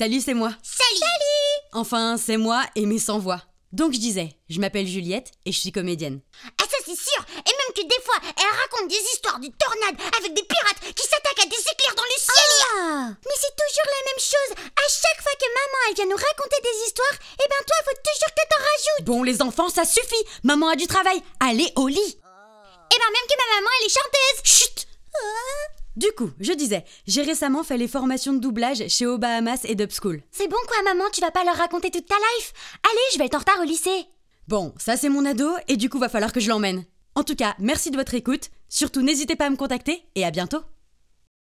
Salut, c'est moi. Salut. Enfin, c'est moi et mes 100 voix. Donc je disais, je m'appelle Juliette et je suis comédienne. Ah ça c'est sûr. Et même que des fois, elle raconte des histoires de tornades avec des pirates qui s'attaquent à des éclairs dans le ciel. Mais c'est toujours la même chose. À chaque fois que maman elle vient nous raconter des histoires, eh ben toi faut toujours que t'en rajoutes. Bon, les enfants, ça suffit. Maman a du travail. Allez au lit. Eh ben même que ma maman elle est chanteuse. Chut. Du coup, je disais, j'ai récemment fait les formations de doublage chez Au Bahamas et Dub School. C'est bon quoi maman, tu vas pas leur raconter toute ta life. Allez, je vais être en retard au lycée. Bon, ça c'est mon ado et du coup va falloir que je l'emmène. En tout cas, merci de votre écoute. Surtout n'hésitez pas à me contacter et à bientôt.